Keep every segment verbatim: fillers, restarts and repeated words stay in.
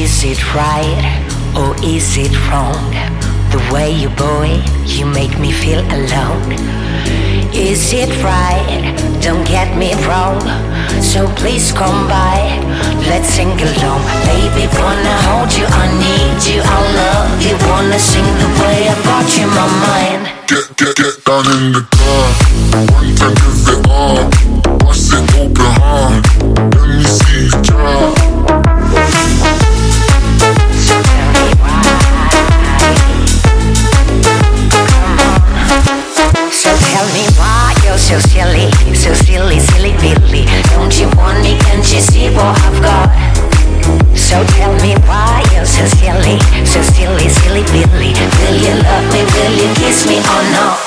Is it right or is it wrong? The way you boy, you make me feel alone. Is it right? Don't get me wrong. So please come by, let's sing along. Baby, wanna hold you, I need you, I love you. Wanna sing the way I've got you in my mind. Get, get, get down in the car. One time give it all. Bust it open hard. Let me see you try. So tell me why you're so silly, so silly, silly, billy. Don't you want me, can't you see what I've got? So tell me why you're so silly, so silly, silly, billy. Will you love me, will you kiss me or not?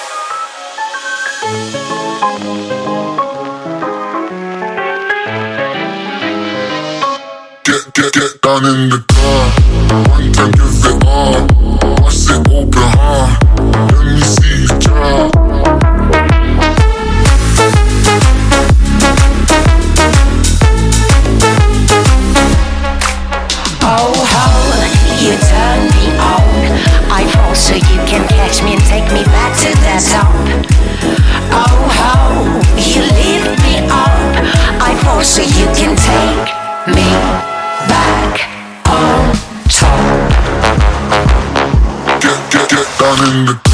Get, get, get down in the car. One time give it all. Bust it open hard. Let me see you try. Oh, how you turn me on. I fall so you can catch me and take me back to the top. Oh, how you lift me up. I fall so you can take me back on top. Get, get, get down in the car.